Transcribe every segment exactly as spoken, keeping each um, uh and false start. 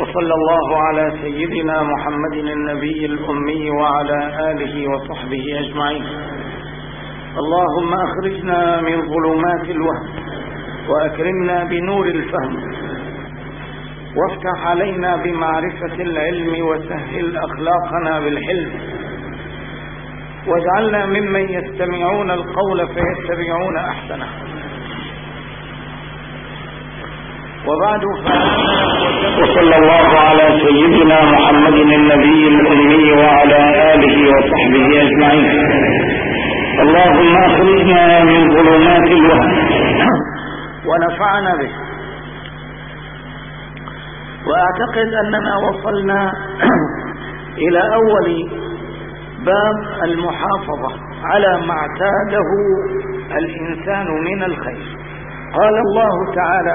وصلى الله على سيدنا محمد النبي الأمي وعلى آله وصحبه أجمعين. اللهم أخرجنا من ظلمات الوهم وأكرمنا بنور الفهم وافتح علينا بمعرفة العلم وسهل أخلاقنا بالحلم واجعلنا ممن يستمعون القول فيتبعون أحسنه. وبعد وصلى الله على سيدنا محمد النبي الأمي وعلى آله وصحبه أجمعين. اللهم أخرجنا من ظلمات الوهم ونفعنا به. وأعتقد أننا وصلنا إلى أول باب المحافظة على ما اعتاده الإنسان من الخير. قال الله تعالى: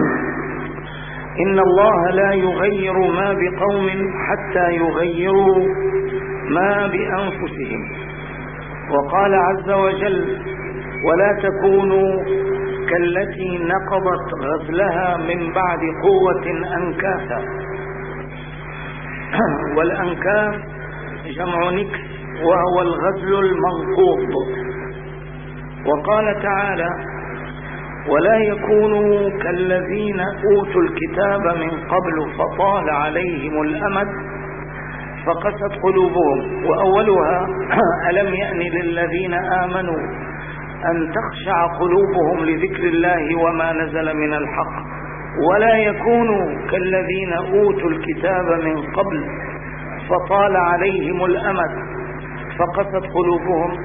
إن الله لا يغير ما بقوم حتى يغيروا ما بأنفسهم. وقال عز وجل: ولا تكونوا كالتي نقضت غزلها من بعد قوة أنكاثا. والأنكاث جمع نكس وهو الغزل المنقوض. وقال تعالى: ولا يكونوا كالذين أوتوا الكتاب من قبل فطال عليهم الأمد فقست قلوبهم. وأولها: ألم يأن للذين آمنوا أن تخشع قلوبهم لذكر الله وما نزل من الحق ولا يكونوا كالذين أوتوا الكتاب من قبل فطال عليهم الأمد فقست قلوبهم.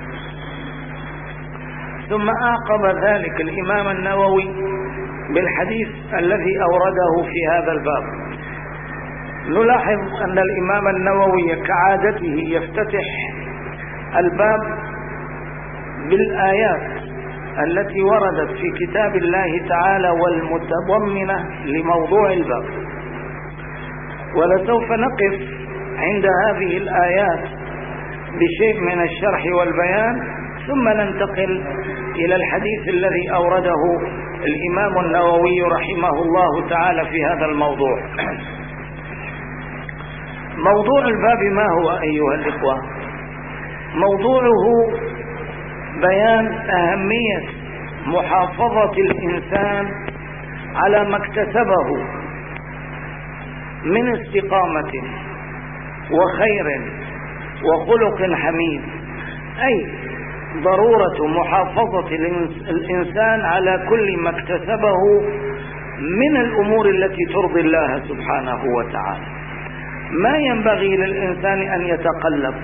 ثم أعقب ذلك الإمام النووي بالحديث الذي أورده في هذا الباب. نلاحظ أن الإمام النووي كعادته يفتتح الباب بالآيات التي وردت في كتاب الله تعالى والمتضمنة لموضوع الباب. ولسوف نقف عند هذه الآيات بشيء من الشرح والبيان، ثم ننتقل إلى الحديث الذي أورده الإمام النووي رحمه الله تعالى في هذا الموضوع. موضوع الباب ما هو أيها الإخوة؟ موضوعه بيان أهمية محافظة الإنسان على ما اكتسبه من استقامة وخير وخلق حميد، أي ضرورة محافظة الإنسان على كل ما اكتسبه من الأمور التي ترضي الله سبحانه وتعالى. ما ينبغي للإنسان أن يتقلب.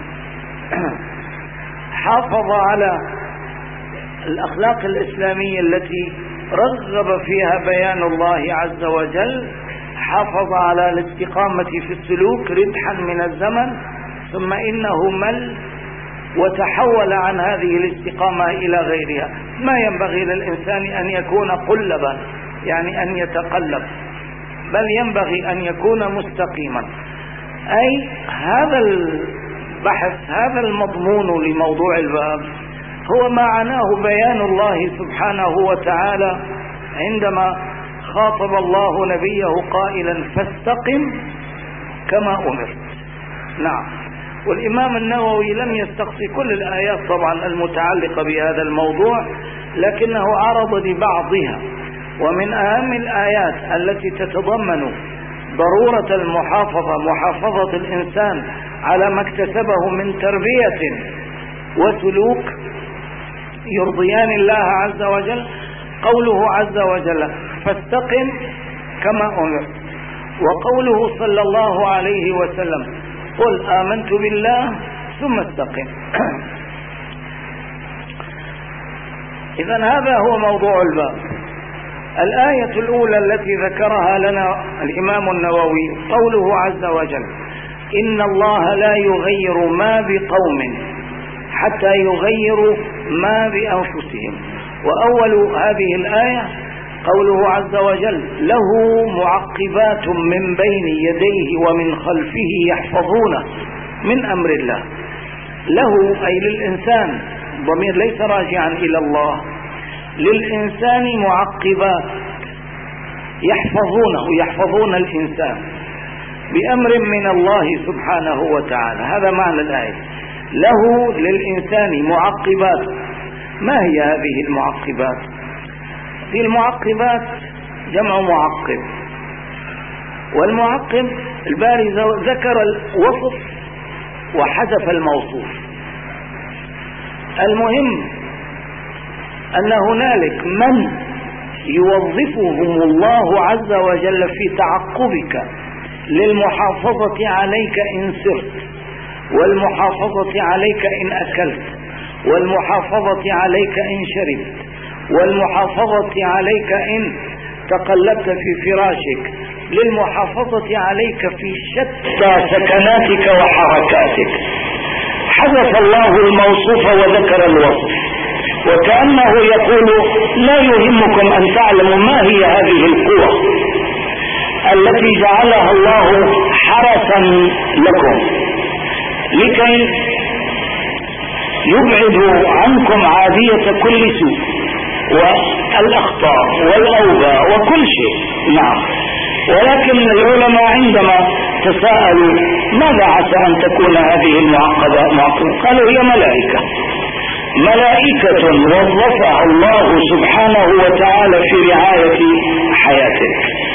حافظ على الأخلاق الإسلامية التي رغب فيها بيان الله عز وجل، حافظ على الاستقامة في السلوك ردحا من الزمن، ثم إنه مل وتحول عن هذه الاستقامة إلى غيرها. ما ينبغي للإنسان أن يكون قلبا، يعني أن يتقلب، بل ينبغي أن يكون مستقيما. أي هذا البحث، هذا المضمون لموضوع الباب هو ما عناه بيان الله سبحانه وتعالى عندما خاطب الله نبيه قائلا: فاستقم كما أمرت. نعم، والإمام النووي لم يستقصي كل الآيات طبعا المتعلقة بهذا الموضوع، لكنه عرض لبعضها. ومن أهم الآيات التي تتضمن ضرورة المحافظة، محافظة الإنسان على ما اكتسبه من تربية وسلوك يرضيان الله عز وجل، قوله عز وجل: فاستقم كما أمرت. وقوله صلى الله عليه وسلم: قل آمنت بالله ثم استقم. إذن هذا هو موضوع الباب. الآية الأولى التي ذكرها لنا الإمام النووي قوله عز وجل: إن الله لا يغير ما بقوم حتى يغيروا ما بأنفسهم. وأول هذه الآية قوله عز وجل: له معقبات من بين يديه ومن خلفه يحفظونه من أمر الله. له أي للإنسان، ضمير ليس راجعا إلى الله. للإنسان معقبات يحفظونه، يحفظون الإنسان. بأمر من الله سبحانه وتعالى. هذا معنى الآية. له للإنسان معقبات. ما هي هذه المعقبات؟ في المعقبات جمع معقب، والمعقب الباري ذكر الوصف وحذف الموصوف. المهم أن هنالك من يوظفهم الله عز وجل في تعقبك للمحافظة عليك إن سرت، والمحافظة عليك إن أكلت، والمحافظة عليك إن شربت، والمحافظة عليك إن تقلبت في فراشك، للمحافظة عليك في شتى سكناتك وحركاتك. حذف الله الموصوف وذكر الوصف، وكأنه يقول لا يهمكم أن تعلموا ما هي هذه القوة التي جعلها الله حرسا لكم لكي يبعد عنكم عادية كل سوء والأخطاء والأوباء وكل شيء. نعم، ولكن العلماء عندما تساءلوا ماذا عسى أن تكون هذه المعقدة معقدة، قالوا هي ملائكة ملائكة وظفها الله سبحانه وتعالى في رعاية حياتك.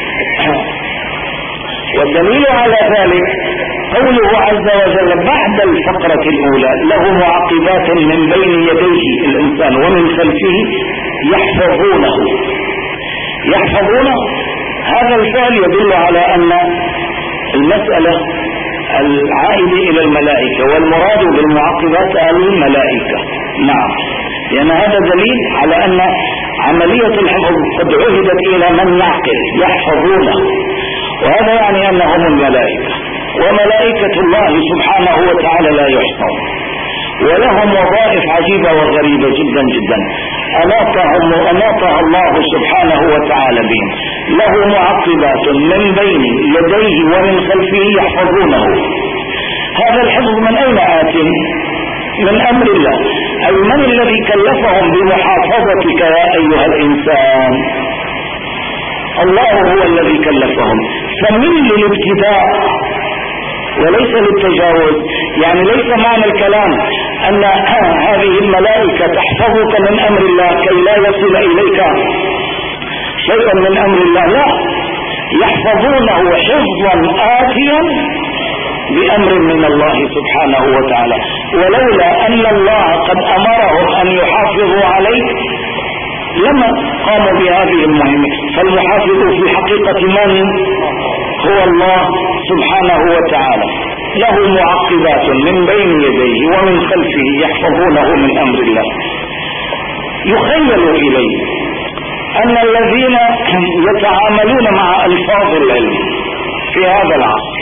والدليل على ذلك قوله عز وجل بعد الفقرة الأولى له معقبات من بين يديه الإنسان ومن خلفه يحفظونه. يحفظونه هذا الفعل يدل على أن المسألة العائدة إلى الملائكة، والمراد بالمعقبات الملائكة. نعم، لأن هذا دليل على أن عملية الحفظ قد عهدت إلى من يعقل يحفظونه، وهذا يعني أنهم الملائكة، وملائكة الله سبحانه وتعالى لا يحصى، ولهم وظائف عجيبة وغريبة جدا جدا أناطهم أناطها الله سبحانه وتعالى بهم. له معقبات من بين يديه ومن خلفه يحفظونه. هذا الحفظ من أين آت؟ من أمر الله. أي من الذي كلفهم بمحافظتك يا أيها الإنسان؟ الله هو الذي كلفهم. فمن للابتداء وليس للتجاوز، يعني ليس معنى الكلام أن هذه الملائكة تحفظك من أمر الله كي لا يصل إليك شيء من أمر الله، لا، يحفظونه حفظا آتيا بأمر من الله سبحانه وتعالى. ولولا أن الله قد أمرهم أن يحافظوا عليك لما قاموا بهذه المهمة. فالمحافظ في حقيقة من هو الله سبحانه وتعالى. له معقبات من بين يديه ومن خلفه يحفظونه من أمر الله. يخيل إليه أن الذين يتعاملون مع ألفاظ العلم في هذا العصر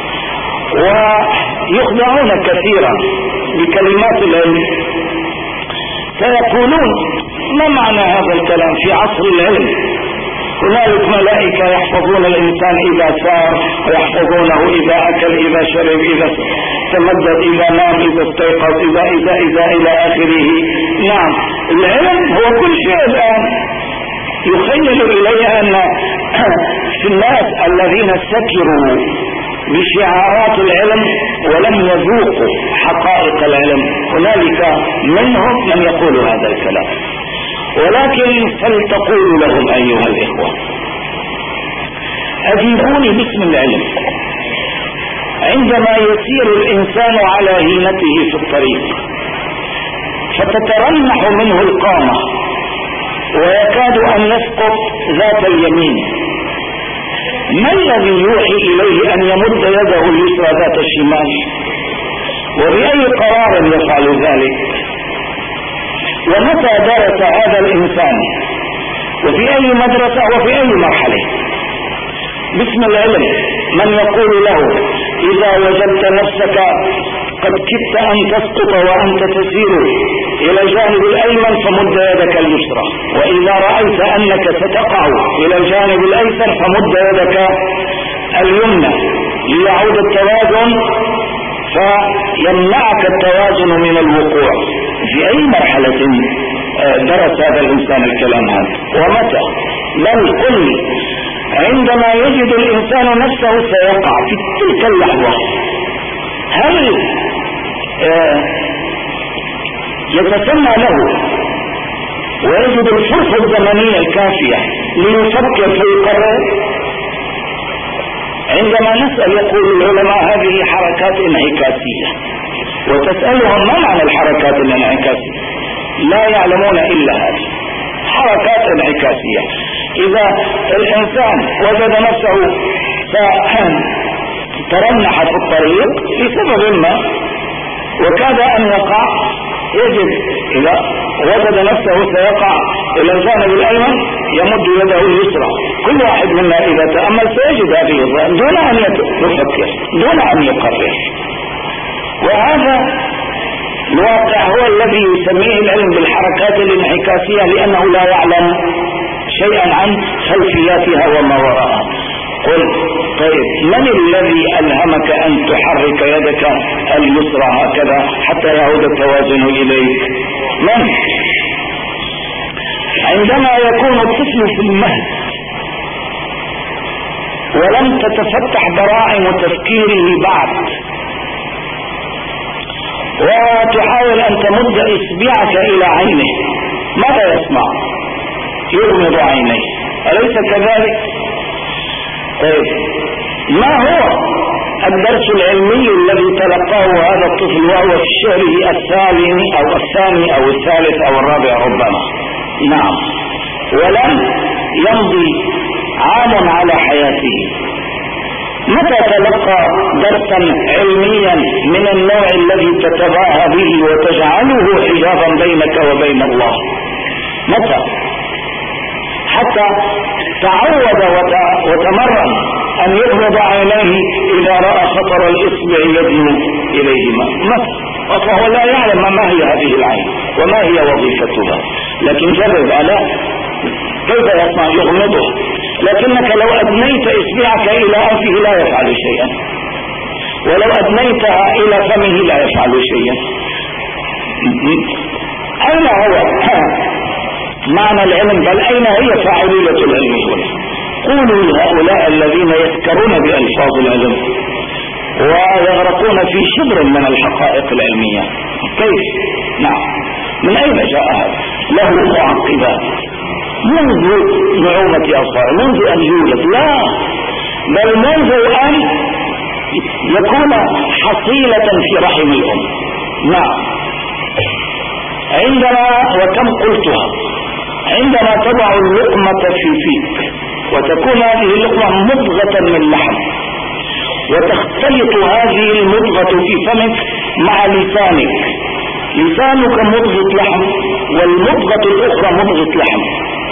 ويخدعون كثيرا بكلمات العلم فيقولون ما معنى هذا الكلام في عصر العلم؟ هنالك ملائكة يحفظون الإنسان إذا سار، ويحفظونه إذا أكل، إذا شرب، إذا تمدد، إذا نام، إذا استيقظ، إذا إذا إذا إلى آخره. نعم، العلم هو كل شيء الآن. يخيل إليه أن في الناس الذين سكروا بشعارات العلم ولم يذوقوا حقائق العلم هنالك منهم من يقول هذا الكلام. ولكن فلتقول لهم أيها الإخوة أجيبوني باسم العلم. عندما يسير الإنسان على هينته في الطريق فتترنح منه القامة ويكاد أن يسقط ذات اليمين، ما الذي يوحي إليه أن يمد يده اليسرى ذات الشمال؟ وبأي قرار يفعل ذلك؟ ومتى درس هذا الإنسان؟ وفي أي مدرسة وفي أي مرحلة؟ باسم العلم. من يقول له إذا وجدت نفسك قد كدت أن تسقط وأنت تسير إلى الجانب الأيمن فمد يدك اليسرى، وإذا رأيت أنك ستقع إلى الجانب الأيسر فمد يدك اليمنى ليعود التوازن فيمنعك التوازن من الوقوع. في أي مرحلة درس هذا الإنسان الكلام هذا؟ ومتى؟ بل قل عندما يجد الإنسان نفسه سيقع في تلك اللحظة، هل آه يتسمى له ويجد الفرصة الزمنية الكافية ليفكر فيقرر؟ عندما نسأل يقول العلماء هذه حركات انعكاسية، وتسألهم ما معنى الحركات الانعكاسية؟ لا يعلمون إلا هذه حركات انعكاسية. إذا الإنسان وجد نفسه ترنح في الطريق لسبب ما وكاد أن يقع، يجب إذا وجد نفسه سيقع إلى الجانب الأيمن يمد يده اليسرى. كل واحد منا إذا تأمل سيجد هذه الظاهرة دون أن يفكر، دون أن يقرر. وهذا الواقع هو الذي يسميه العلم بالحركات الانعكاسية، لأنه لا يعلم شيئا عن خلفياتها وما وراءها. قل طيب من الذي ألهمك أن تحرك يدك اليسرى هكذا حتى يعود التوازن إليك؟ من؟ عندما يكون الطفل في المهد ولم تتفتح براعم تفكيره بعد، وتحاول أن تمد إصبعك إلى عينه، ماذا يصنع؟ يغمض عينيه، أليس كذلك؟ طيب ما هو الدرس العلمي الذي تلقاه هذا الطفل وهو في شهره الثاني أو الثاني أو الثالث أو الرابع ربما؟ نعم، ولم يمضي عام على حياته. متى تلقى درسا علميا من النوع الذي تتباهى به وتجعله حجابا بينك وبين الله؟ متى؟ حتى تعود وتمرن أن يغمض عينيه إذا رأى خطر الإصبع يدنو إليهما. متى؟ فهو لا يعلم ما هي هذه العين وما هي وظيفتها، لكن جرب على كيف يصنع؟ يغمضه. لكنك لو أدنيت إصبعك إلى أنفه لا يفعل شيئا، ولو أدنيتها إلى فمه لا يفعل شيئا. أين هو معنى العلم؟ بل أين هي فاعلية العلم هنا؟ قولوا لهؤلاء الذين يذكرون بألفاظ العلم ويغرقون في شبر من الحقائق العلمية، كيف؟ نعم، من أين جاء هذا؟ له معقبات منذ نعومة أصغر، منذ أن يولد، لا بل منذ أن يكون حصيلة في رحم الأم. نعم، عندما وكم قلتها عندما تضع اللقمة في فيك وتكون هذه اللقمة مضغة من لحم، وتختلط هذه المضغة في فمك مع لسانك، لسانك مضغة لحم والمضغة الأخرى مضغة لحم،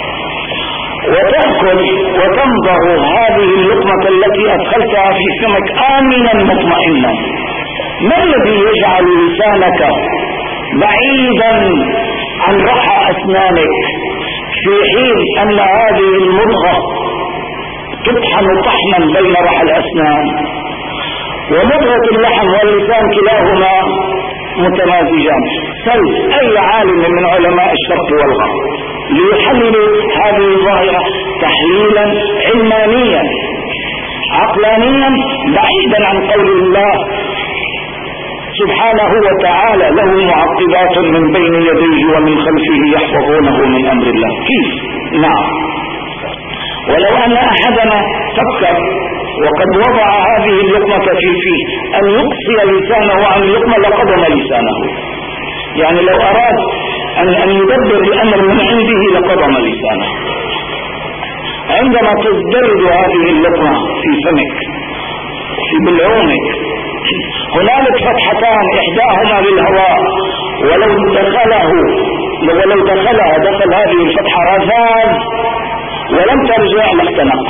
وتأكل وتمضغ هذه اللقمة التي أدخلتها في فمك آمنا مطمئنا. ما الذي يجعل لسانك بعيدا عن رحى أسنانك في حين أن هذه المضغة تطحن طحنا بين رحى الأسنان؟ ومضغة اللحم واللسان كلاهما متمازجان. سل أي عالم من علماء الشرق والغرب ليحللوا هذه الظاهرة تحليلا علمانيا عقلانيا بعيدا عن قول الله سبحانه وتعالى له معقبات من بين يديه ومن خلفه يحفظونه من أمر الله. كيف؟ نعم، ولو أن أحدنا فكر وقد وضع هذه اللقمة في فيه أن يقصي لسانه عن اللقمة لقضم لسانه، يعني لو أراد أن, أن يدبر الأمر من عنده لقضم لسانه. عندما تزدرد هذه اللقمة في فمك في بلعومك هنالك فتحتان إحداهما للهواء، ولو دخله ولو دخلها دخل هذه الفتحة رذاذ ولم ترجع لاختنقت.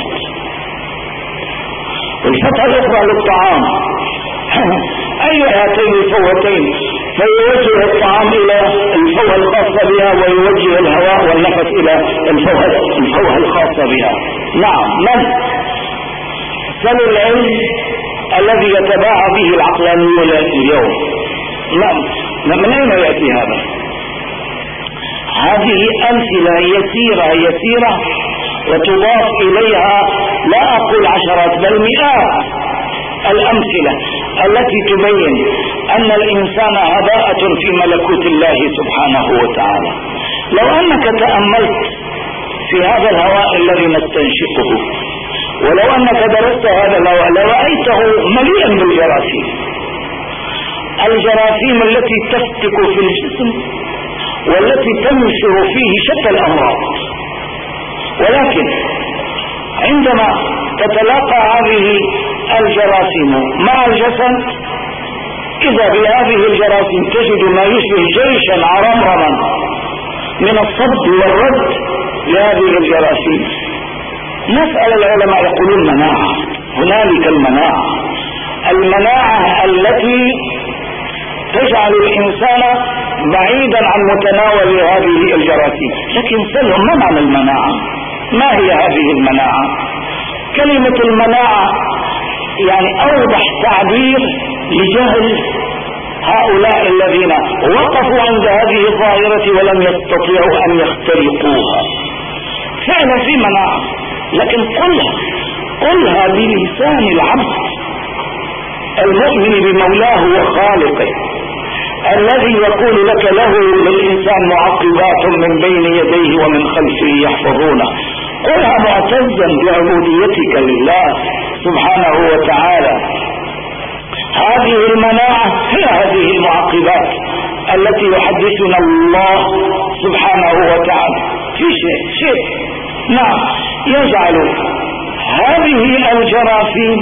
والفتحة الأخرى للطعام، أي هاتين الفوهتين فيوجه الطعام إلى الفوهة الخاصة بها ويوجه الهواء والنفس إلى الفوهة الخاصة بها. نعم، من سل العلم الذي يتباهى به العقلانيون اليوم. نعم، من أين يأتي هذا؟ هذه أمثلة يسيرة يسيرة وتضاف إليها لا أقول عشرات بل مئات الأمثلة التي تبين أن الإنسان هباءة في ملكوت الله سبحانه وتعالى. لو أنك تأملت في هذا الهواء الذي نستنشقه، ولو أنك درست هذا الهواء لرأيته مليئا بالجراثيم، الجراثيم التي تفتك في الجسم والتي تنشر فيه شتى الأمراض. ولكن عندما تتلاقى هذه الجراثيم مع الجسد، إذا بهذه الجراثيم تجد ما يشبه جيشا عرمرما من الصد والرد لهذه الجراثيم. نسأل العلماء يقولون مناعة، هنالك المناعة، المناعة التي تجعل الإنسان بعيدا عن متناول هذه الجراثيم. لكن سلهم ما معنى المناعة؟ ما هي هذه المناعة؟ كلمة المناعة يعني أوضح تعبير لجهل هؤلاء الذين وقفوا عند هذه الظاهرة ولم يستطيعوا أن يخترقوها. فعلا في مناعة، لكن قلها قلها بلسان العبد المؤمن بمولاه وخالقه، الذي يقول لك له للإنسان معقبات من بين يديه ومن خلفه يحفظونه. قلها معتزا بعبوديتك لله سبحانه وتعالى. هذه المناعة هي هذه المعقبات التي يحدثنا الله سبحانه وتعالى في شيء شيء نعم يجعل هذه الجراثيم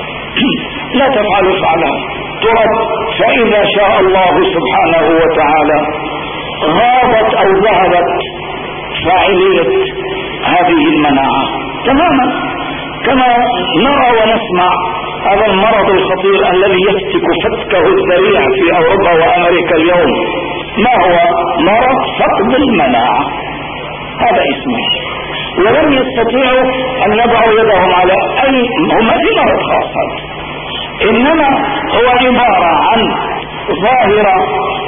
لا تفعل فعلها، ترد، فإذا شاء الله سبحانه وتعالى غابت أو ذهبت فاعلية هذه المناعة تماما. كما نرى ونسمع هذا المرض الخطير الذي يفتك فتكه السريع في أوروبا وأمريكا اليوم، ما هو؟ مرض فقد المناعة، هذا اسمه. ولم يستطيعوا أن يضعوا يدهم على أي، هم في مرض خاص هذا، إنما هو عبارة عن ظاهرة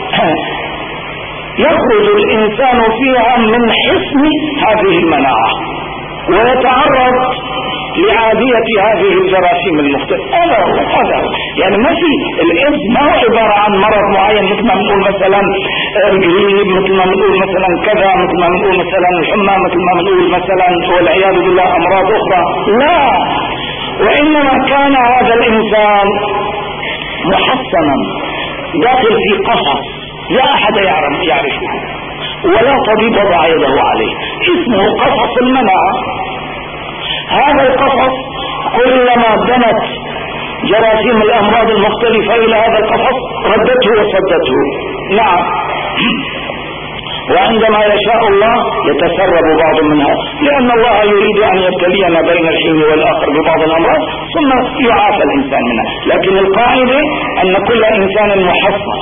يخرج الإنسان فيها من حصن هذه المناعة ويتعرض لعادية هذه الجراثيم المختلفة. هذا هو هذا يعني ما في الإيدز ما هو عبارة عن مرض معين مثل ما نقول مثلا الجليد، مثل ما نقول مثلا كذا، مثل ما نقول مثلا الحمى، مثل ما نقول مثلا والعياذ بالله أمراض أخرى. لا، وإنما كان هذا الإنسان محصنا داخل في قفص لا أحد يعرف يعرفه ولا طبيب وضع يده عليه، اسمه قفص المناعة. هذا القفص كلما دنت جراثيم الأمراض المختلفة إلى هذا القفص ردته وصدته. نعم، وعندما يشاء الله يتسرب بعض منها، لأن الله يريد أن يبتلينا بين الحين والآخر ببعض الأمراض ثم يعافى الإنسان منها. لكن القاعدة أن كل إنسان محصن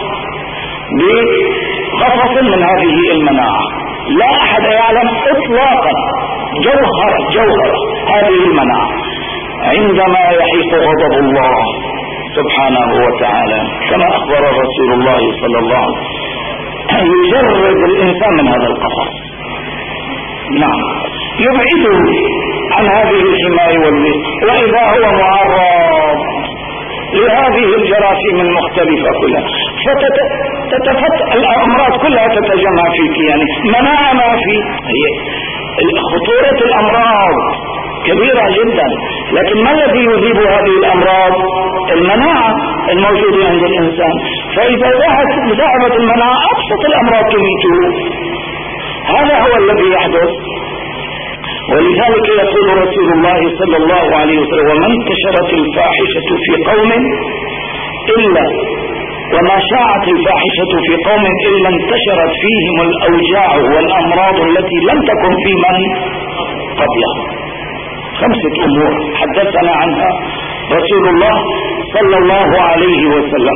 بقفص من هذه المناعة، لا أحد يعلم إطلاقا جوهر جوهر هذه المناعة. عندما يحيق غضب الله سبحانه وتعالى كما أخبر رسول الله صلى الله عليه وسلم يجرد الإنسان من هذا القفص، نعم، يبعده عن هذه الحماية والبيت، وإذا هو معرض لهذه الجراثيم المختلفة كلها فتتفت الأمراض كلها تتجمع فيك. يعني مناعة ما في، هي خطورة الأمراض كبيرة جدا، لكن ما الذي يذيب هذه الأمراض؟ المناعة الموجودة عند الإنسان. فإذا ذهبت المناعة أبسط الأمراض تميته. هذا هو الذي يحدث. ولذلك يقول رسول الله صلى الله عليه وسلم: وما انتشرت الفاحشة في قوم إلا وما شاعت الفاحشة في قوم إلا انتشرت فيهم الأوجاع والأمراض التي لم تكن في من قبلهم. خمسة أمور حدثنا عنها رسول الله صلى الله عليه وسلم.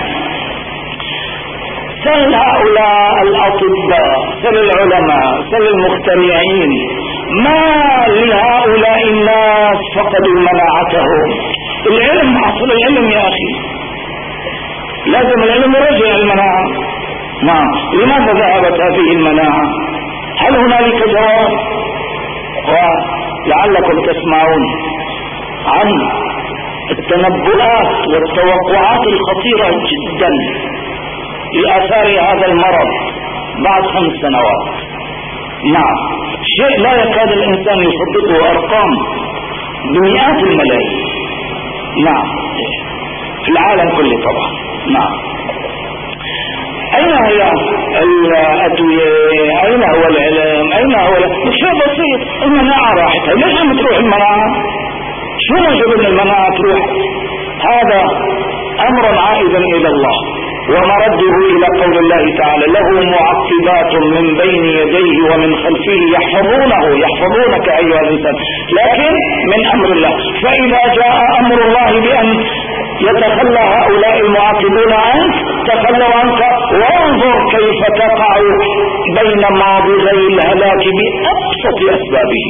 سل هؤلاء الأطباء، سل العلماء، سل المخترعين، ما لهؤلاء الناس فقدوا مناعتهم. العلم، أصل العلم يا أخي، لازم العلم يرجع المناعة. نعم، لماذا ذهبت هذه المناعة؟ هل هنالك جواب؟ لعلكم تسمعون عن التنبؤات والتوقعات الخطيرة جدا لآثار هذا المرض بعد خمس سنوات. نعم، شيء لا يكاد الإنسان يصدقه، أرقام بمئات الملايين. نعم، في العالم كله طبعا. نعم. أين هي الأدوية؟ أين هو العلم؟ أين هو ال... شيء بسيط، المناعة راحتها. ليش عم تروح المناعة؟ شو موجود ان المناعة تروح؟ هذا أمر عائد إلى الله ومرده إلى قول الله تعالى: له معقبات من بين يديه ومن خلفه يحفظونه، يحفظونك أيها الإنسان، لكن من أمر الله. فإذا جاء أمر الله بأن يتخلى هؤلاء المعاقبون عنك، تخلوا عنك، وانظر كيف تقع بين ماضي الهلاك بأبسط أسبابه.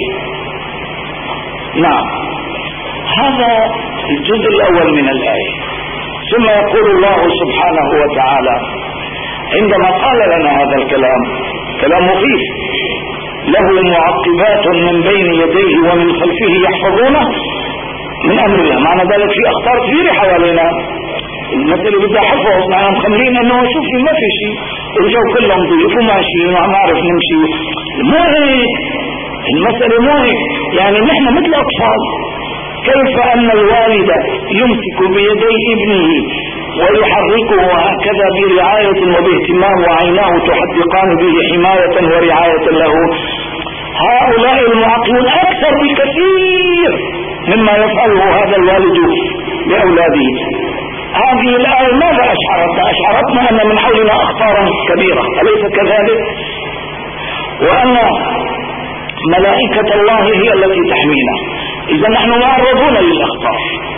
نعم، هذا الجزء الأول من الآية. ثم يقول الله سبحانه وتعالى عندما قال لنا هذا الكلام، كلام مخيف: له معقبات من بين يديه ومن خلفه يحفظونه من أمر الله. معنى ذلك في أخطار كثيرة حوالينا، المسألة بدها حفظ. نحن مخمرين أنه شوفي ما في شيء، الجو كله نظيف وماشيين وعم نعرف نمشي. مو هيك المسألة، مو هيك. يعني نحن مثل أطفال. كيف أن الوالد يمسك بيدي ابنه ويحركه هكذا برعاية وباهتمام، وعيناه تحدقان به حماية ورعاية له. هؤلاء المعاقبون أكثر بكثير مما يفعله هذا الوالد لأولاده. هذه الآية ماذا أشعرتنا؟ أشعرتنا أن من حولنا أخطارا كبيرة، أليس كذلك؟ وأن ملائكة الله هي التي تحمينا. إذا نحن معرضون للأخطار.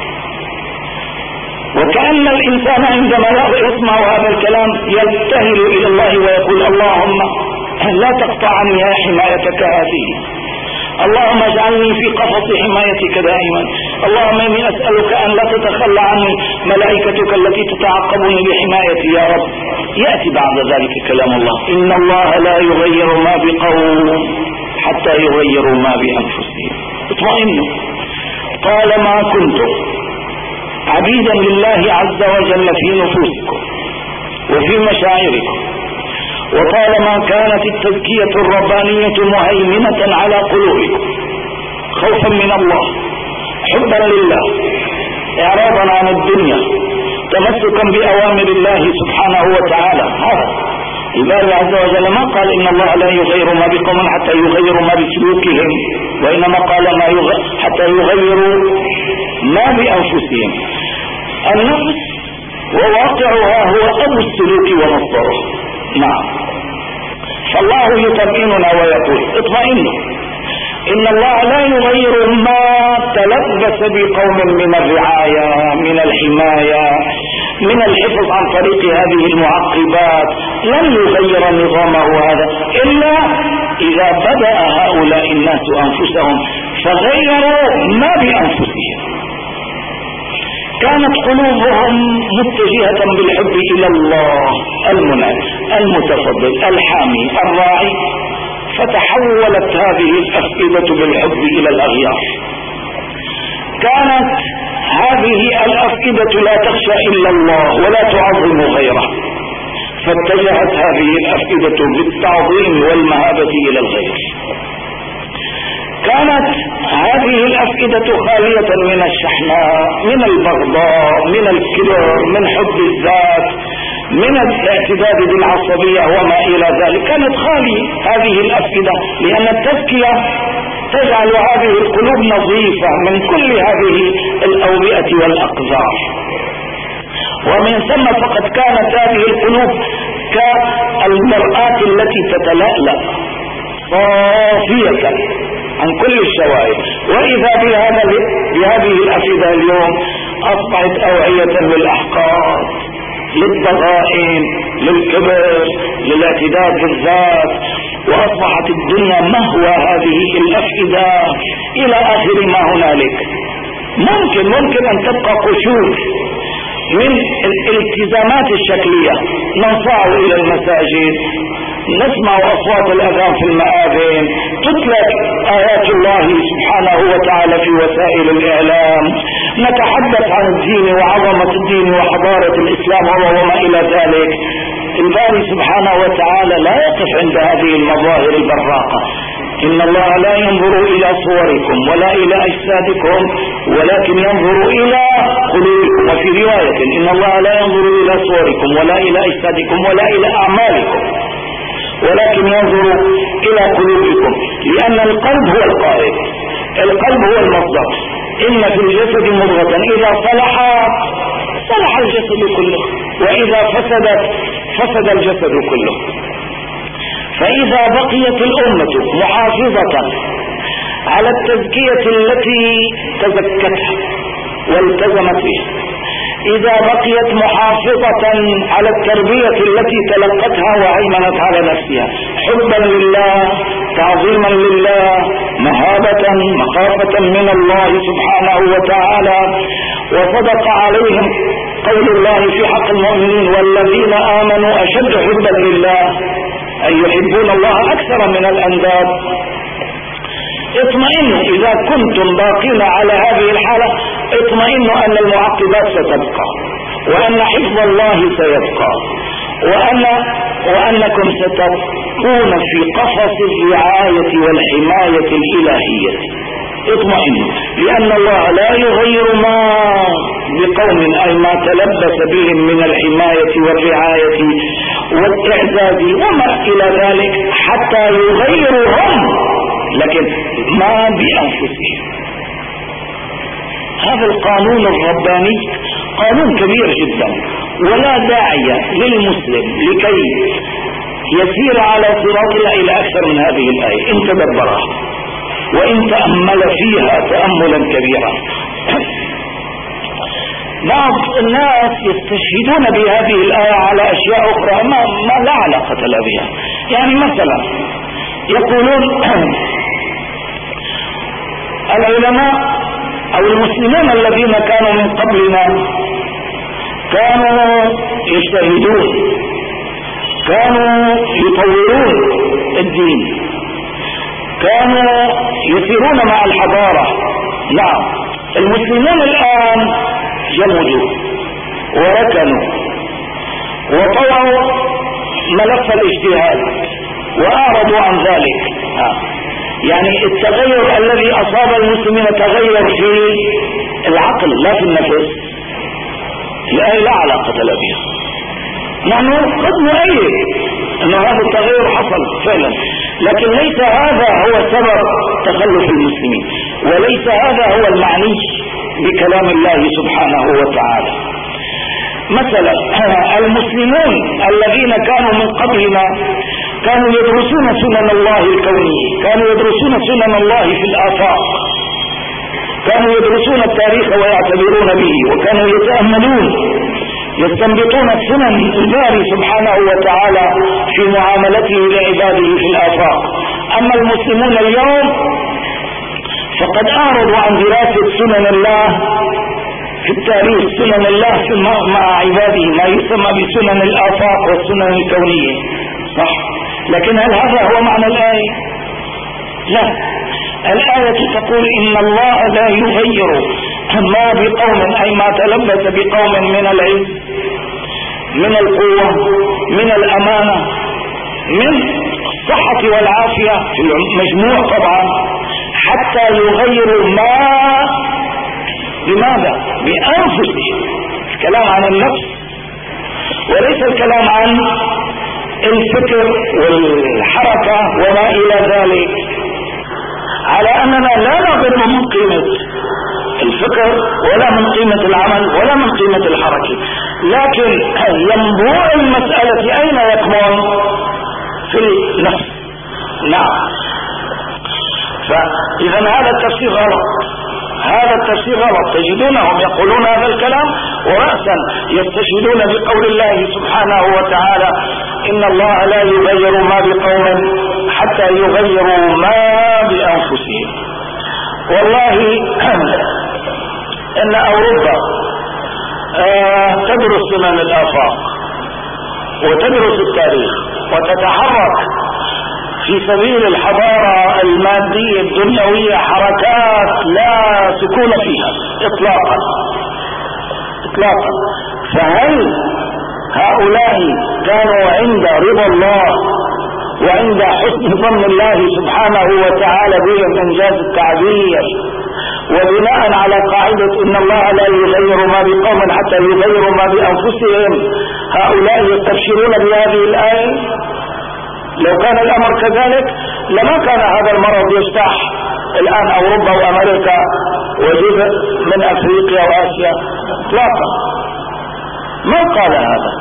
وكأن الإنسان عندما يسمع هذا الكلام يبتهل إلى الله ويقول: اللهم لا تقطع عني حمايتك هذه، اللهم اجعلني في قفص حمايتك دائما، اللهم إني أسألك أن لا تتخلى عني ملائكتك التي تتعقبني بحمايتي يا رب. يأتي بعد ذلك كلام الله: إن الله لا يغير ما بقوم حتى يغيروا ما بأنفسهم. اطمئنوا، طالما كنتم عبيدا لله عز وجل في نفوسكم وفي مشاعركم، وطالما كانت التزكية الربانية مهيمنة على قلوبكم، خوفا من الله، حبا لله، إعراضا عن الدنيا، تمسكا بأوامر الله سبحانه وتعالى. هذا الباري عز وجل ما قال إن الله لا يغير ما بقوم حتى يغيروا ما بسلوكهم، وإنما قال ما يغ... حتى يغيروا ما بأنفسهم. النفس وواقعها هو أبو السلوك ومصدره. نعم، فالله يطمئننا ويقول: اطمئنوا، إن الله لا يغير ما تلبس بقوم من الرعاية، من الحماية، من الحفظ عن طريق هذه المعقبات. لن يغير نظامه هذا إلا إذا بدأ هؤلاء الناس أنفسهم فغيروا ما بأنفسهم. كانت قلوبهم متجهة بالحب إلى الله المنعم المتفضل الحامي الراعي، فتحولت هذه الأفئدة بالحب إلى الأغيار. كانت هذه الأفئدة لا تخشى إلا الله ولا تعظم غيره، فاتجهت هذه الأفئدة بالتعظيم والمهابة إلى الغير. كانت هذه الأفئدة خالية من الشحناء، من البغضاء، من الكبر، من حب الذات، من الاعتداد بالعصبية وما إلى ذلك. كانت خالية هذه الأفئدة، لأن التزكية تجعل هذه القلوب نظيفة من كل هذه الأوبئة والأقذار. ومن ثم فقد كانت هذه القلوب كالمرآة التي تتلألأ صافية عن كل الشوائب. وإذا بهذا بهذه الأفئدة اليوم أصبحت أوعية للأحقاد، للضغائن، للكبر، للاعتداد بالذات، وأصبحت الدنيا مهوى هذه الأفئدة إلى آخر ما هنالك. ممكن ممكن أن تبقى قشور من الالتزامات الشكلية، ننصاع إلى المساجد، نسمع أصوات الأذان في المآذن، تتلى آيات الله سبحانه وتعالى في وسائل الإعلام، نتحدث عن الدين وعظمة الدين وحضارة الإسلام وما إلى ذلك. الباري سبحانه وتعالى لا يقف عند هذه المظاهر البراقة. إن الله لا ينظر إلى صوركم ولا إلى أجسادكم ولكن ينظر إلى قلوبكم. وفي رواية إن الله لا ينظر إلى صوركم ولا إلى أجسادكم ولا إلى أعمالكم ولكن ينظر إلى قلوبكم، لأن القلب هو القائد، القلب هو المصدر. إن في الجسد مضغة إذا صلح صلح الجسد كله وإذا فسدت فسد الجسد كله. فإذا بقيت الأمة محافظة على التزكية التي تزكتها والتزمت بها، إذا بقيت محافظة على التربية التي تلقتها وأيمنت على نفسها حبا لله تعظيما لله مهابة مخافة من الله سبحانه وتعالى، وصدق عليهم قول الله في حق المؤمنين والذين آمنوا أشد حبا لله أي يحبون الله أكثر من الأنداد. اطمئنوا إذا كنتم باقين على هذه الحالة، اطمئنوا أن المعقبات ستبقى وأن حفظ الله سيبقى وأن وأنكم ستكون في قفص الرعاية والحماية الإلهية. اطمئنوا لأن الله لا يغير ما بقوم أي ما تلبس بهم من الحماية والرعاية والإعزاز وما إلى ذلك حتى يغيروا هم، لكن ما بأنفسهم. هذا القانون الرباني قانون كبير جدا، ولا داعي للمسلم لكي يسير على صراط الله إلى أكثر من هذه الآية إن تدبرها وإن تأمل فيها تأملا كبيرا. بعض الناس يستشهدون بهذه الآية على أشياء أخرى ما, ما لا علاقة لها بها. يعني مثلا يقولون العلماء أو المسلمين الذين كانوا من قبلنا كانوا يجتهدون، كانوا يطورون الدين، كانوا يسيرون مع الحضارة. نعم، المسلمون الآن جمدوا وركنوا وطوروا ملف الاجتهاد وأعرضوا عن ذلك. يعني التغير الذي أصاب المسلمين تغير في العقل لا في النفس. الآية لا علاقة له بها. نحن قد نؤيد أن هذا التغير حصل فعلا، لكن ليس هذا هو سبب تخلف المسلمين، وليس هذا هو المعني بكلام الله سبحانه وتعالى. مثلا المسلمون الذين كانوا من قبلنا كانوا يدرسون سنن الله الكونية، كانوا يدرسون سنن الله في الآفاق، كانوا يدرسون التاريخ ويعتبرون به، وكانوا يتأملون يستنبطون السنن الباري سبحانه وتعالى في معاملته لعباده في الآفاق. أما المسلمون اليوم فقد أعرضوا عن دراسة سنن الله في التاريخ، سنن الله مع عباده، ما يسمى بسنن الآفاق والسنن الكونية. صح، لكن هل هذا هو معنى الآية؟ لا، الآية تقول إن الله لا يغير ما بقوم أي ما تلبس بقوم من العز من القوة من الأمانة من الصحة والعافية في المجموع طبعا، حتى يغيروا ما بماذا؟ بأنفسهم. الكلام عن النفس وليس الكلام عن الفكر والحركة وما إلى ذلك، على أننا لا نغض من قيمة الفكر ولا من قيمة العمل ولا من قيمة الحركة، لكن ينبوع المسألة أين يكمن؟ في النفس. نعم، فإذا هذا التفسير غلط، هذا التفسير غلط. تجدونهم يقولون هذا الكلام ورأسا يستشهدون بقول الله سبحانه وتعالى إن الله لا يغير ما بقوم حتى يغيروا ما بأنفسهم. والله إن أوروبا آه تدرس سنن الآفاق وتدرس التاريخ وتتحرك في سبيل الحضارة المادية الدنيوية حركات لا سكون فيها إطلاقا إطلاقا. فهل هؤلاء كانوا عند رضا الله وعند حسن ظن الله سبحانه وتعالى بهم إنجاز التعبير، وبناء على قاعدة إن الله لا يغير ما بقوم حتى يغيروا ما بأنفسهم، هؤلاء يستبشرون بهذه الآية؟ لو كان الأمر كذلك لما كان هذا المرض يجتاح الآن أوروبا وأمريكا وجزء من أفريقيا وآسيا إطلاقا. من قال هذا؟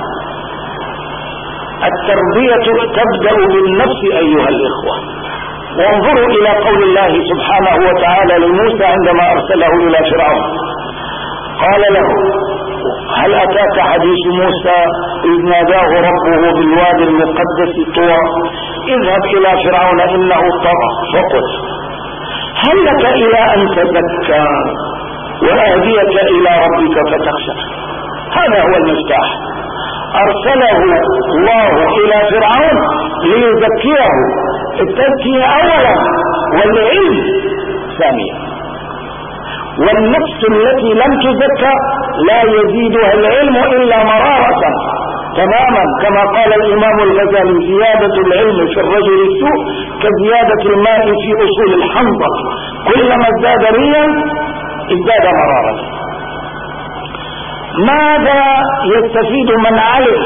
التربية تبدأ بالنفس أيها الإخوة. وانظروا إلى قول الله سبحانه وتعالى لموسى عندما أرسله إلى فرعون، قال له: هل أتاك حديث موسى إذ ناداه ربه بالوادي المقدس طوى اذهب إلى فرعون إنه طغى فقل هل لك إلى أن تزكى وأهديك إلى ربك فتخشى. هذا هو المفتاح. أرسله الله إلى فرعون ليزكيه، التزكية أولا والعلم ثانيا. والنفس التي لم تزكى لا يزيدها العلم إلا مرارة تماما، كما قال الإمام الغزالي: زيادة العلم في الرجل السوء كزيادة الماء في أصول الحنظل، كلما ازداد ريا ازداد مرارة. ماذا يستفيد من علم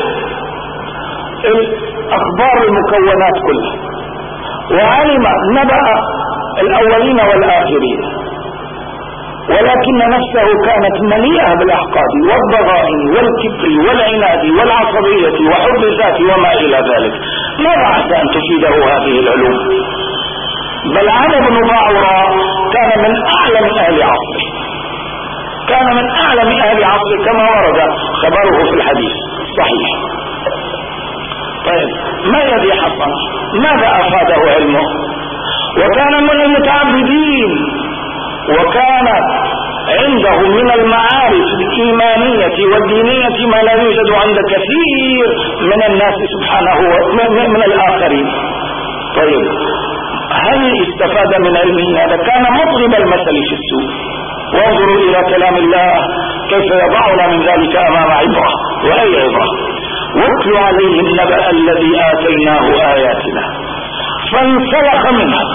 الأخبار المكونات كلها وعلم نبأ الأولين والآخرين، ولكن نفسه كانت مليئة بالأحقاد والضغائن والكبر والعناد والعصبية وحب الذات وما إلى ذلك؟ ماذا عسى أن تفيده هذه العلوم؟ بل عمرو بن باعوراء كان من أعلم أهل عصره، كان من أعلم أهل عصره كما ورد خبره في الحديث الصحيح. طيب ما الذي حصل؟ ماذا أفاده علمه؟ وكان من المتعبدين، وكان عنده من المعارف الإيمانية والدينية ما لا يوجد عند كثير من الناس سبحانه ومن الآخرين. طيب هل استفاد من علمه هذا؟ كان مضرب المثل في السوق. وانظروا إلى كلام الله كيف يضعنا من ذلك أمام عبرة. وأي عبرة؟ واتل عليهم النبأ الذي آتيناه آياتنا فانسلخ منها.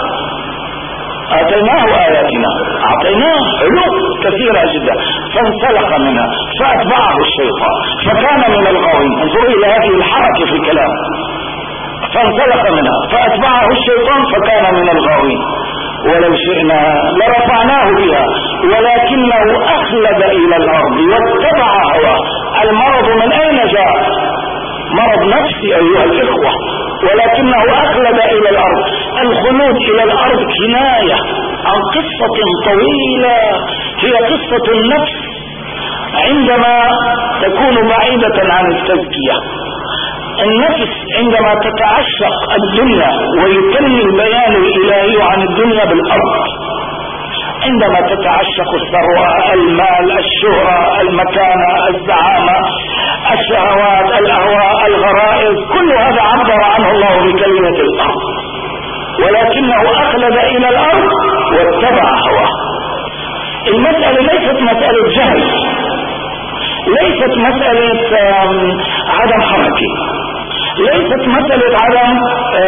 آتيناه آياتنا، أعطيناه علوم كثيرة جدا، فانسلخ منها فأتبعه الشيطان فكان من الغاوين. انظروا إلى هذه الحركة في الكلام، فانسلخ منها فأتبعه الشيطان فكان من الغاوين. ولو شئنا لرفعناه بها ولكنه أخلد إلى الأرض واتبع هواه. المرض من أين جاء؟ مرض نفسي أيها الإخوة، ولكنه أخلد إلى الأرض. الخلود إلى الأرض كناية عن قصة طويلة، هي قصة النفس عندما تكون بعيدة عن التزكية. النفس عندما تتعشق الدنيا ويتم البيان الإلهي عن الدنيا بالأرض، عندما تتعشق الثروة، المال، الشهرة، المكانة، الزعامة، الشهوات، الأهواء، الغرائز، كل هذا عبر عنه الله بكلمة الأرض، ولكنه أخلد إلى الأرض واتبع هواه. المسألة ليست مسألة جهل، ليست مسألة عدم حركة، ليست مسألة عدم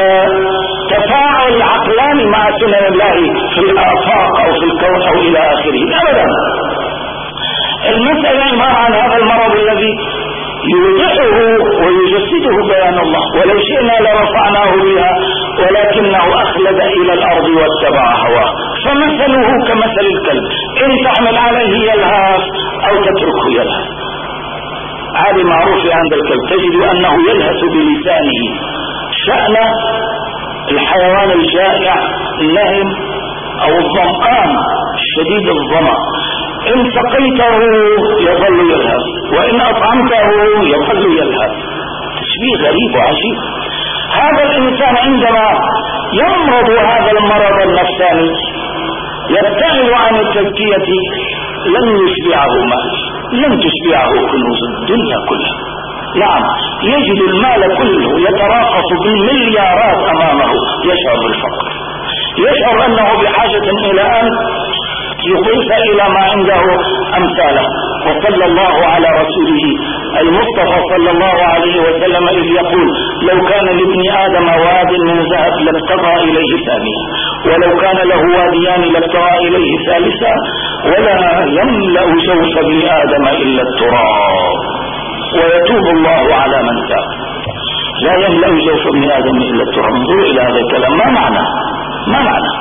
تفاعل عقلاني مع سنن الله في الآفاق أو في الكون أو إلى آخره، أبدا. المسألة عبارة عن هذا المرض الذي يوضحه ويجسده بيان الله. ولو شئنا لرفعناه بها ولكنه أخلد إلى الأرض واتبع هواه. فمثله كمثل الكلب إن تحمل عليه يلهث أو تتركه يلهث. هذه معروفة عند الكلب، تجد أنه يلهث بلسانه. شأن الحيوان الجائع النهم أو الظمآن شديد الظمأ، إن سقيته يظل يلهث وإن أطعمته يظل يلهث. تشبيه غريب وعجيب. هذا الإنسان عندما يمرض هذا المرض النفساني يبتعد عن التزكية لن يشبعه مال، لن تشبعه كنوز الدنيا كلها. نعم يجد المال كله يتراقص بالمليارات أمامه، يشعر بالفقر، يشعر أنه بحاجة إلى أن يضيف إلى ما عنده أمثاله. وصلى الله على رسوله المصطفى صلى الله عليه وسلم إذ يقول: لو كان لابن آدم واد من ذهب لابتغى إليه ثانيا، ولو كان له واديان لابتغى إليه ثالثا، ولا يملأ جوف ابن آدم إلا التراب ويتوب الله على من تاب. لا يملأ جوف ابن آدم إلا التراب. انظروا إلى هذا الكلام، ما معنى ما معنى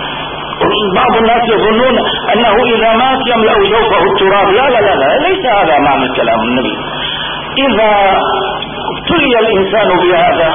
بعض الناس يظنون أنه إذا مات يملأ جوفه التراب. لا لا لا, لا ليس هذا معنى الكلام النبي. إذا ابتلي الإنسان بهذا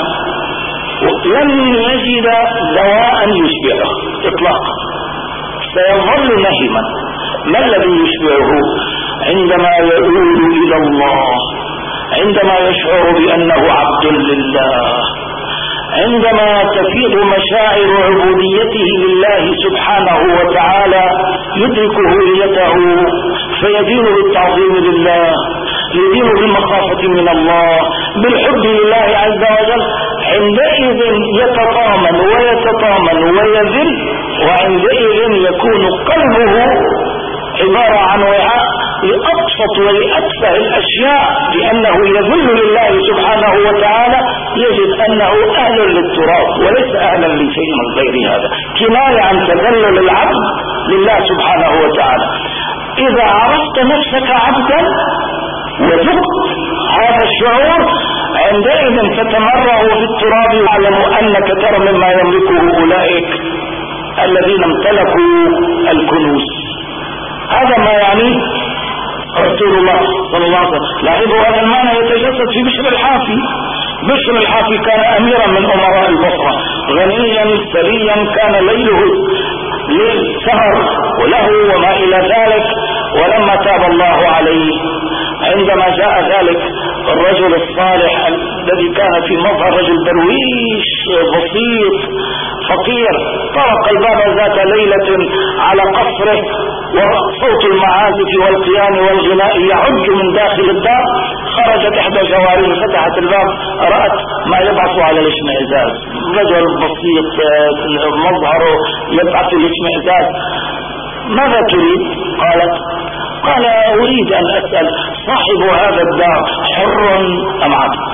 لن يجد دواء يشبعه إطلاقا، سيظل نهما. ما الذي يشبعه؟ عندما يؤول إلى الله، عندما يشعر بأنه عبد لله، عندما تفيض مشاعر عبوديته لله سبحانه وتعالى، يدرك هويته فيدين بالتعظيم لله، يدين بالمخافة من الله، بالحب لله عز وجل. عندئذ يتطامن ويتطامن ويذل، وعندئذ يكون قلبه عبارة عن وعاء لأبسط ولأتفه الأشياء، لأنه يذل لله سبحانه وتعالى، يجد أنه أهل للتراب وليس أهلا لشيء من غير هذا، كناية عن تذلل العبد لله سبحانه وتعالى. إذا عرفت نفسك عبدا وذقت هذا الشعور، عندئذ تتمرغ في التراب وعلم أنك ترى مما يملكه أولئك الذين امتلكوا الكنوز. هذا ما يعني رسول الله صلى الله عليه وسلم. لاحظوا هذا المعنى يتجسد في بشر الحافي. بشر الحافي كان أميرا من أمراء البصرة، غنيا ثريا، كان ليله ليل سهر وله وما إلى ذلك. ولما تاب الله عليه، عندما جاء ذلك الرجل الصالح الذي كان في مظهر رجل درويش بسيط فقير، طرق الباب ذات ليلة على قصره وصوت المعازف والقيان والغناء يعج من داخل الدار. خرجت إحدى جواريه فتحت الباب، رأت ما يبعث على الاشمئزاز، رجل بسيط مظهره يبعث الاشمئزاز. ماذا تريد؟ قالت قال أريد أن أسأل صاحب هذا الدار حر أم عبد؟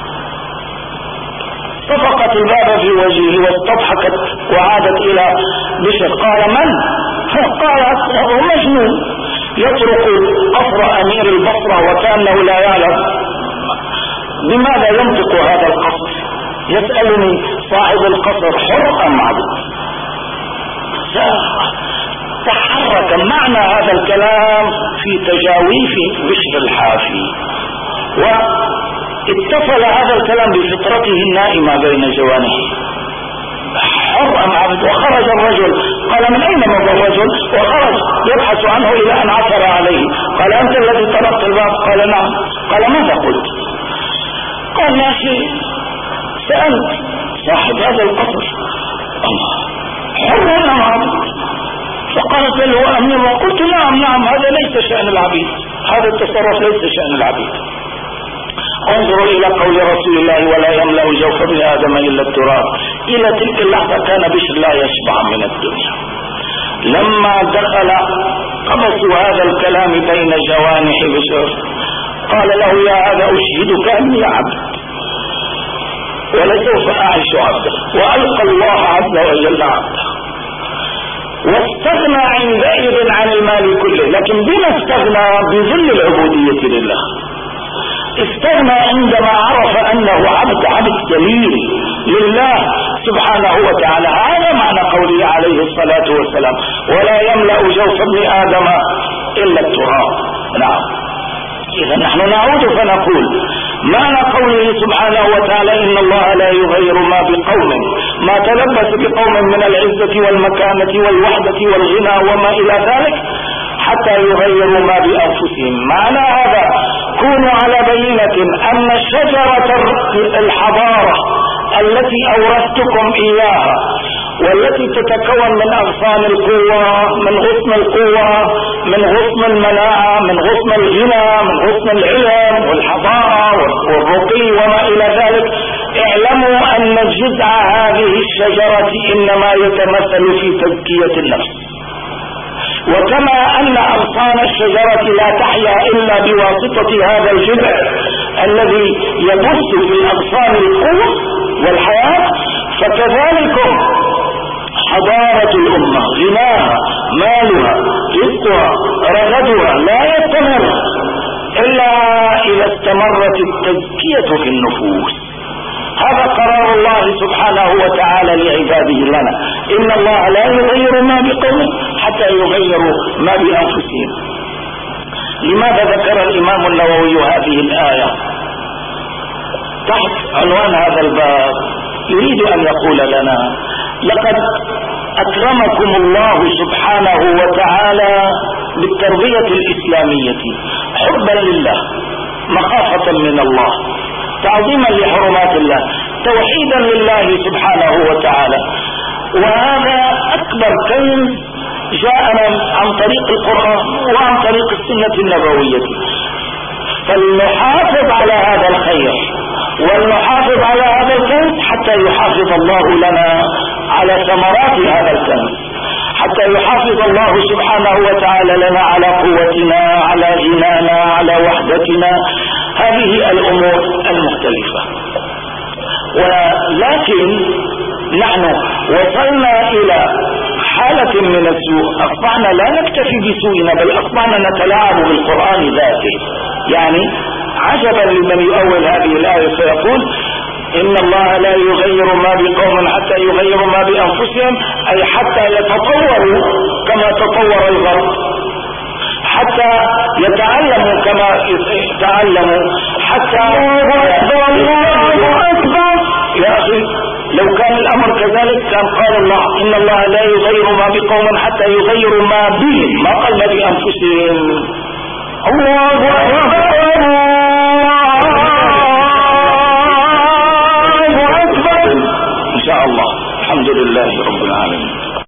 صفقت الباب في وجهه واستضحكت وعادت إلى بشر. قال من؟ قالت هو مجنون يطرق قصر أمير البصرة وكأنه لا يعلم بماذا ينطق هذا القصر. يسألني صاحب القصر حر أم عبد؟ تحرك معنى هذا الكلام في تجاويف بشر الحافي، واتصل هذا الكلام بفطرته النائمة بين جوانحه. حر أم عبد؟ وخرج الرجل. قال من أين مضى الرجل؟ وخرج يبحث عنه إلى أن عثر عليه. قال أنت الذي طرقت الباب؟ قال نعم. قال ماذا قلت؟ قال يا أخي سألت صاحب هذا القصر الله حر أم عبد؟ فقالت له أمير. وقلت نعم نعم هذا ليس شأن العبيد، هذا التصرف ليس شأن العبيد. انظروا إلى قول رسول الله ولا يملأ جوف ابن آدم إلا التراب. إلى تلك اللحظة كان بشر لا يشبع من الدنيا. لما دخل قبسوا هذا الكلام بين جوانح بشر قال له يا هذا أشهدك أني عبد ولسوف أعيش عبدا، وألقى الله عز وجل عبدا، واستغنى عندئذ عن المال كله. لكن بما استغنى؟ بذل العبودية لله. استغنى عندما عرف أنه عبد عبد ذليل لله سبحانه وتعالى. هذا معنى قوله عليه الصلاة والسلام ولا يملأ جوف ابن آدم إلا التراب. نعم. إذا نحن نعود فنقول معنى قوله سبحانه وتعالى إن الله لا يغير ما بقوم ما تلبس بقوم من العزة والمكانة والوحدة والغنى وما إلى ذلك حتى يغيروا ما بأنفسهم. معنى هذا كونوا على بينة أن شجرة الحضارة التي أورثتكم إياها والتي تتكون من أغصان القوة، من غصن القوة، من غصن المناعة، من غصن الغنى، من غصن العلم والحضارة الشجرة إنما يتمثل في تزكية النفس. وكما أن أغصان الشجرة لا تحيا إلا بواسطة هذا الجذع الذي يبث في الأغصان القوة والحياة، فكذلك حضارة الأمة، غناها، مالها، رزقها، رغدها لا يستمر إلا إذا استمرت التزكية في النفوس. هذا قرار الله سبحانه وتعالى لعباده لنا، إن الله لا يغير ما بقوم حتى يغيروا ما بأنفسهم. لماذا ذكر الإمام النووي هذه الآية تحت عنوان هذا الباب؟ يريد أن يقول لنا لقد أكرمكم الله سبحانه وتعالى بالتربية الإسلامية حبا لله، مخافة من الله، تعظيما لحرمات الله، توحيدا لله سبحانه وتعالى. وهذا أكبر كنز جاءنا عن طريق القرآن وعن طريق السنة النبوية، فلنحافظ على هذا الخير ولنحافظ على هذا الكنز حتى يحافظ الله لنا على ثمرات هذا الكنز، حتى يحافظ الله سبحانه وتعالى لنا على قوتنا، على غنانا، على وحدتنا، هذه الأمور المختلفة. ولكن نحن وصلنا إلى حالة من السوء، أصبحنا لا نكتفي بسوءنا بل أصبحنا نتلاعب بالقرآن ذاته. يعني عجبا لمن يؤول هذه الآية فيقول إن الله لا يغير ما بقوم حتى يغيروا ما بأنفسهم، أي حتى يتطوروا كما تطور الغرب، حتى يتعلموا كما تعلموا، حتى يا أخي لو كان الأمر كذلك كان قال الله إن الله لا يغير ما بقوم حتى يغيروا ما بهم، ما قال ما بأنفسهم. الله أكبر إن شاء الله. الحمد لله رب العالمين.